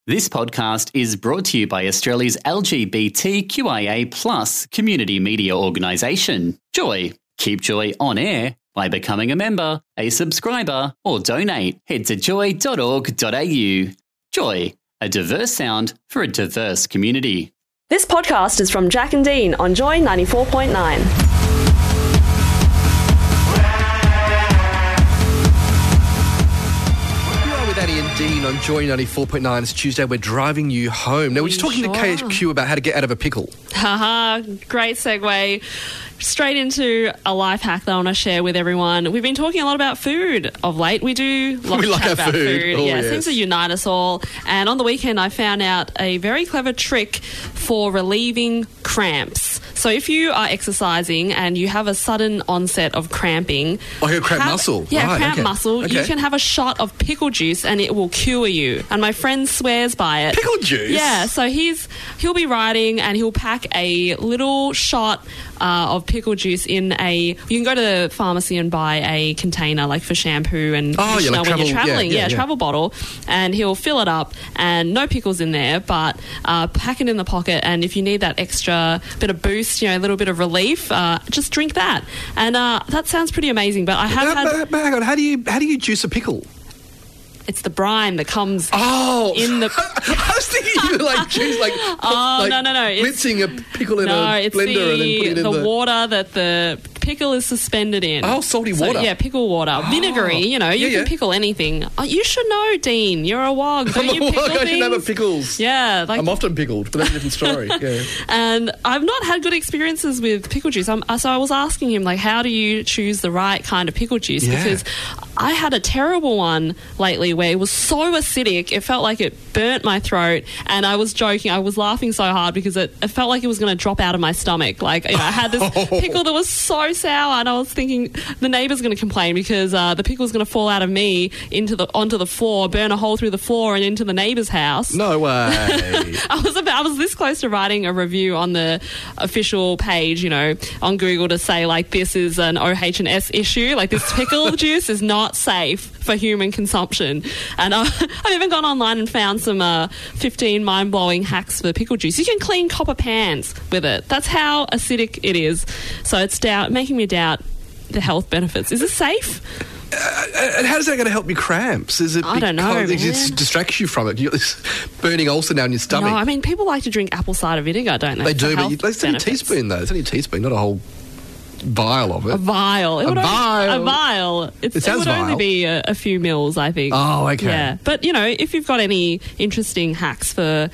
This podcast is brought to you by Australia's LGBTQIA+ community media organisation, Joy. Keep Joy on air by becoming a member, a subscriber, or donate. Head to joy.org.au. Joy, a diverse sound for a diverse community. This podcast is from Jack and Dean on Joy 94.9. Daddy and Dean on Joy 94.9. It's Tuesday. We're driving you home. Now, we're just talking to KHQ about how to get out of a pickle. Haha, great segue. Straight into a life hack that I want to share with everyone. We've been talking a lot about food of late. We do love to chat about food. Oh, yeah, yes. It seems to unite us all. And on the weekend, I found out a very clever trick for relieving cramps. So if you are exercising and you have a sudden onset of cramping... Like a cramp muscle? Yeah, right, cramp muscle. Okay. You can have a shot of pickle juice and it will cure you. And my friend swears by it. Pickle juice? Yeah, so he'll be riding and he'll pack a little shot of pickle juice in you can go to the pharmacy and buy a container like for shampoo and like when travel, you're traveling. yeah. Travel bottle, and he'll fill it up and no pickles in there, but pack it in the pocket, and if you need that extra bit of boost, a little bit of relief, just drink that. And that sounds pretty amazing, but I have had... But hang on, how do you juice a pickle? It's the brine that comes in the... I was thinking you were like juice, no. Blitzing a pickle in a blender and then putting it in the water that the pickle is suspended in. Oh, salty water. Yeah, pickle water. Vinegary, you can pickle anything. Oh, you should know, Dean. You're a wog. Don't you pickle things? I should know about pickles. Yeah. I'm often pickled, but that's a different story. Yeah. And I've not had good experiences with pickle juice. So I was asking him, how do you choose the right kind of pickle juice? Yeah. Because I had a terrible one lately where it was so acidic, it felt like it burnt my throat, and I was joking. I was laughing so hard because it felt like it was going to drop out of my stomach. I had this pickle that was so sour, and I was thinking the neighbour's going to complain because the pickle's going to fall out of me onto the floor, burn a hole through the floor and into the neighbour's house. No way. I was this close to writing a review on the official page, on Google to say, this is an OH&S issue. This pickle juice is not safe for human consumption. And I've even gone online and found some 15 mind-blowing hacks for pickle juice. You can clean copper pans with it. That's how acidic it is. So it's making me doubt the health benefits. Is this safe? And how is that going to help your cramps? Is it? I don't know. It just distracts you from it. You got this burning ulcer down your stomach. No, people like to drink apple cider vinegar, don't they? They do, but it's only a benefits. teaspoon though. It's only a teaspoon, not a whole vial of it. A vial. A vial. It sounds would only vile. be a few mils, I think. Oh, okay. Yeah. But, if you've got any interesting hacks for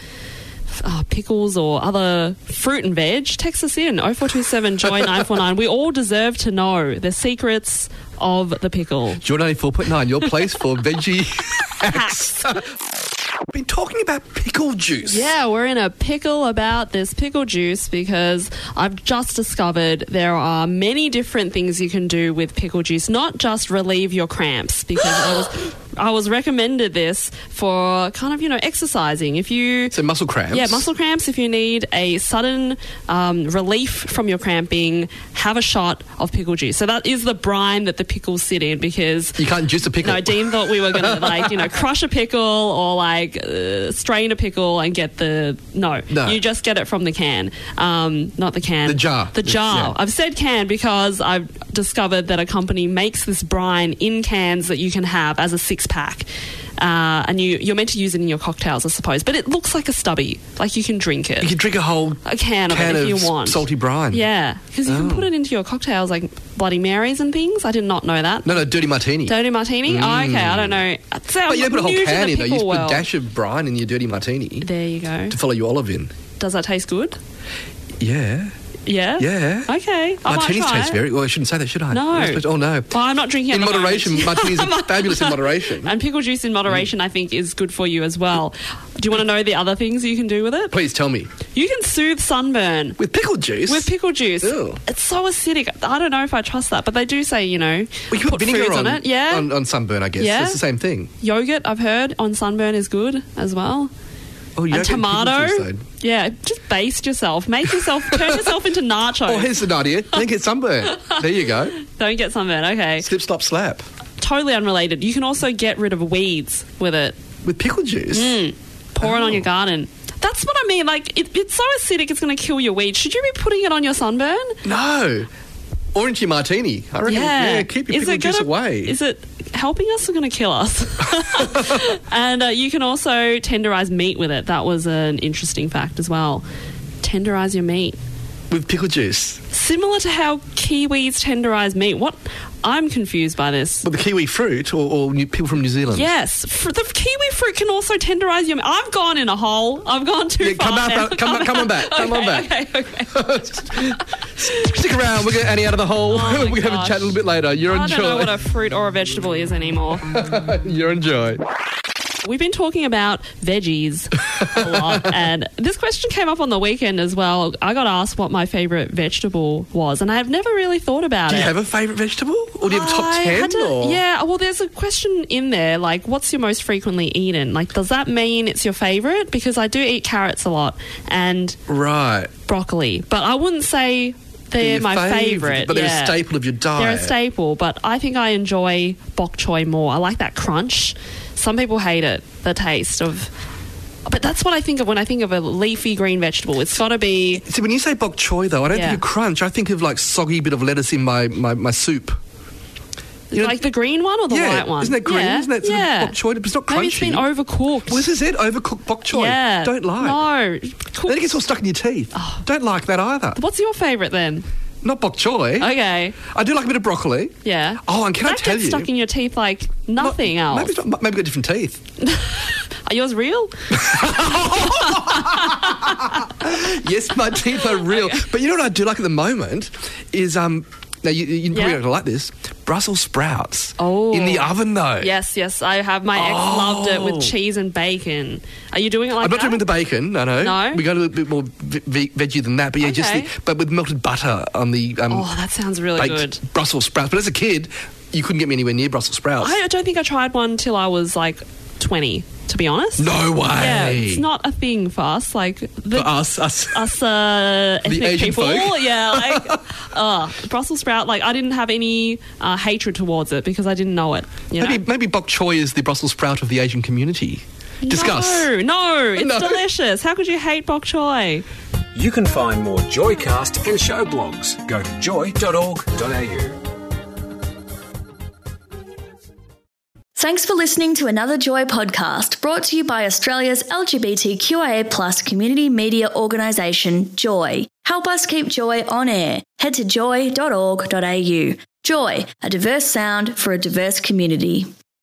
pickles or other fruit and veg, text us in 0427 Joy 949. We all deserve to know the secrets of the pickle. Joy 94.9, your place for veggie hacks. We've been talking about pickle juice. Yeah, we're in a pickle about this pickle juice because I've just discovered there are many different things you can do with pickle juice, not just relieve your cramps, because I was recommended this for kind of, exercising. So muscle cramps? Yeah, muscle cramps. If you need a sudden relief from your cramping, have a shot of pickle juice. So that is the brine that the pickles sit in, because... You can't juice a pickle. No, Dean thought we were going to, crush a pickle or, strain a pickle and get the... No. You just get it from the can. Not the can. The jar. The jar. Yeah. I've said can because I've discovered that a company makes this brine in cans that you can have as a six-pack. And you're meant to use it in your cocktails, I suppose. But it looks like a stubby. You can drink it. You can drink a whole can of it if you want. Salty brine. Yeah, because you can put it into your cocktails like Bloody Marys and things. I did not know that. No, dirty martini. Dirty martini? Oh, okay, I don't know. So but you don't put a whole can in, though. You just put world. a dash of brine in your dirty martini. There you go. To follow your olive in. Does that taste good? Yeah. Yeah? Yeah. Okay. Martinis taste very... Well, I shouldn't say that, should I? No. Oh, no. Well, I'm not drinking it in moderation. Martinis are fabulous in moderation. And pickle juice in moderation, I think, is good for you as well. Do you want to know the other things you can do with it? Please tell me. You can soothe sunburn. With pickle juice? With pickle juice. Ew. It's so acidic. I don't know if I trust that, but they do say, Well, you put vinegar foods on it. Yeah. On sunburn, I guess. Yeah. It's the same thing. Yogurt, I've heard, on sunburn is good as well. Oh, and tomato. Yeah, just baste yourself. Turn yourself into nachos. Oh, here's an idea. Don't get sunburn. There you go. Don't get sunburn, okay. Slip, slop, slap. Totally unrelated. You can also get rid of weeds with it. With pickle juice? pour it on your garden. That's what I mean. Like, it's so acidic, it's going to kill your weed. Should you be putting it on your sunburn? No. Or into your martini. I reckon, keep your pickle juice away. Is it helping us or going to kill us? And you can also tenderize meat with it. That was an interesting fact as well. Tenderize your meat. With pickle juice? Similar to how kiwis tenderize meat. What? I'm confused by this. Well, the kiwi fruit or people from New Zealand? Yes. The kiwi fruit can also tenderize your meat. I've gone in a hole. I've gone too far now. Come on back. Okay. Stick around. We'll get Annie out of the hole. Oh we're going to have a chat a little bit later. You're I don't know what a fruit or a vegetable is anymore. You're enjoy. We've been talking about veggies a lot, and this question came up on the weekend as well. I got asked what my favourite vegetable was, and I have never really thought about it. Do you have a favourite vegetable? Or do you have a top 10? Yeah, well, there's a question in there, like, what's your most frequently eaten? Like, does that mean it's your favourite? Because I do eat carrots a lot and broccoli, but I wouldn't say they're my favourite. But they're a staple of your diet. They're a staple, but I think I enjoy bok choy more. I like that crunch. Some people hate it, the taste of... But that's what I think of when I think of a leafy green vegetable. It's got to be... See, when you say bok choy, though, I don't think of crunch. I think of, like, soggy bit of lettuce in my soup. Like the green one or the white one? Isn't that green? Isn't that sort of bok choy? But it's not crunchy. Maybe it's been overcooked. Well, this is it, overcooked bok choy. Yeah. Don't like. No. Then it gets all stuck in your teeth. Oh. Don't like that either. What's your favourite then? Not bok choy. Okay. I do like a bit of broccoli. Yeah. Oh, and can I tell you... That gets stuck in your teeth like nothing else. Maybe got different teeth. Are yours real? Yes, my teeth are real. Okay. But you know what I do like at the moment is... Now, you probably don't like this. Brussels sprouts. Oh. In the oven, though. Yes. I have. My ex loved it with cheese and bacon. Are you doing it like that? I'm not doing it with the bacon, no. We go a little bit more veggie than that. But yeah, but with melted butter on the... that sounds really good. Brussels sprouts. But as a kid, you couldn't get me anywhere near Brussels sprouts. I don't think I tried one till I was like 20. To be honest. No way. Yeah, it's not a thing for us. Like for us ethnic Asian people. Folk. Yeah, like Brussels sprout. Like I didn't have any hatred towards it because I didn't know it. Maybe bok choy is the Brussels sprout of the Asian community. Discuss. No, it's delicious. How could you hate bok choy? You can find more Joycast and show blogs. Go to joy.org.au. Thanks for listening to another Joy podcast brought to you by Australia's LGBTQIA+ community media organisation, Joy. Help us keep Joy on air. Head to joy.org.au. Joy, a diverse sound for a diverse community.